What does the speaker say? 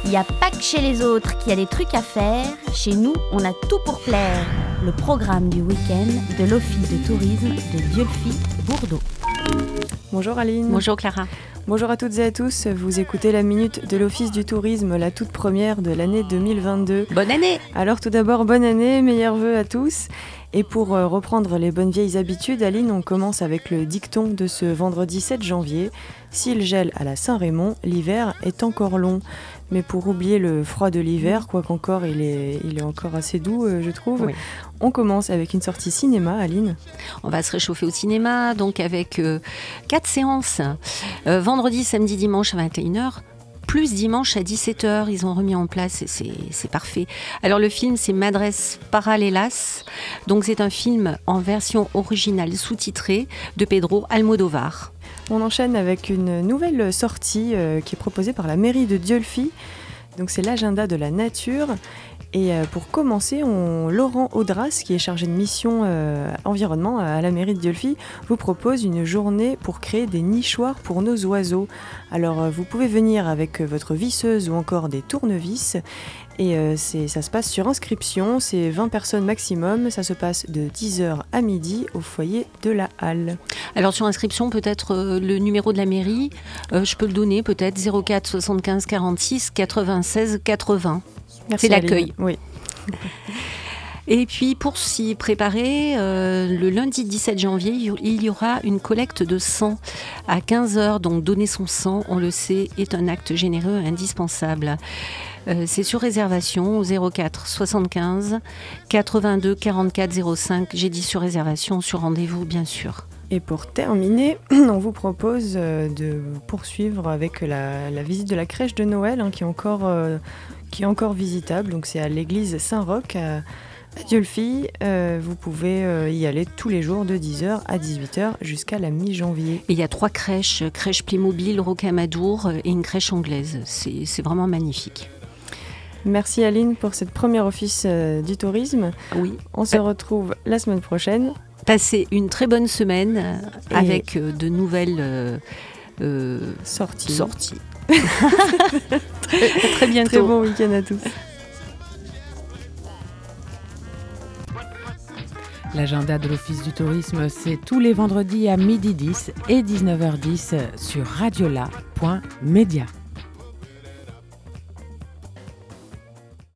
Il n'y a pas que chez les autres qu'il y a des trucs à faire. Chez nous, on a tout pour plaire. Le programme du week-end de l'Office de tourisme de Dieulefit-Bourdeaux. Bonjour Aline. Bonjour Clara. Bonjour à toutes et à tous. Vous écoutez la Minute de l'Office du tourisme, la toute première de l'année 2022. Bonne année! Alors tout d'abord, bonne année, meilleurs vœux à tous. Et pour reprendre les bonnes vieilles habitudes, Aline, on commence avec le dicton de ce vendredi 7 janvier. S'il gèle à la Saint-Rémond, l'hiver est encore long. Mais pour oublier le froid de l'hiver, quoiqu'encore il est encore assez doux, je trouve, oui. On commence avec une sortie cinéma, Aline. On va se réchauffer au cinéma, donc avec 4 séances. Vendredi, samedi, dimanche à 21h. Plus dimanche à 17h, ils ont remis en place et c'est parfait. Alors le film, c'est Madres Paralelas. Donc c'est un film en version originale sous-titrée de Pedro Almodóvar. On enchaîne avec une nouvelle sortie qui est proposée par la mairie de Dieulefit. Donc c'est l'agenda de la nature. Et pour commencer, Laurent Audras, qui est chargé de mission environnement à la mairie de Dieulefit, vous propose une journée pour créer des nichoirs pour nos oiseaux. Alors vous pouvez venir avec votre visseuse ou encore des tournevis. Et ça se passe sur inscription, c'est 20 personnes maximum, ça se passe de 10h à midi au foyer de la Halle. Alors sur inscription, peut-être le numéro de la mairie, je peux le donner peut-être 04 75 46 96 80. Merci, c'est l'accueil. Aline. Oui. Et puis pour s'y préparer, le lundi 17 janvier, il y aura une collecte de sang à 15h. Donc donner son sang, on le sait, est un acte généreux indispensable. C'est sur réservation au 04 75 82 44 05. J'ai dit sur réservation, sur rendez-vous bien sûr. Et pour terminer, on vous propose de poursuivre avec la visite de la crèche de Noël qui est encore visitable. Donc c'est à l'église Saint-Roch à Dieulefit. Vous pouvez y aller tous les jours de 10h à 18h jusqu'à la mi-janvier. Et il y a 3 crèches, crèche Playmobil, Rocamadour et une crèche anglaise. C'est vraiment magnifique. Merci Aline pour cette première office du tourisme. Oui. On se retrouve la semaine prochaine. Passez une très bonne semaine avec de nouvelles sorties. Très bientôt. Très bon week-end à tous. L'agenda de l'Office du tourisme, c'est tous les vendredis à 12h10 et 19h10 sur radiola.media.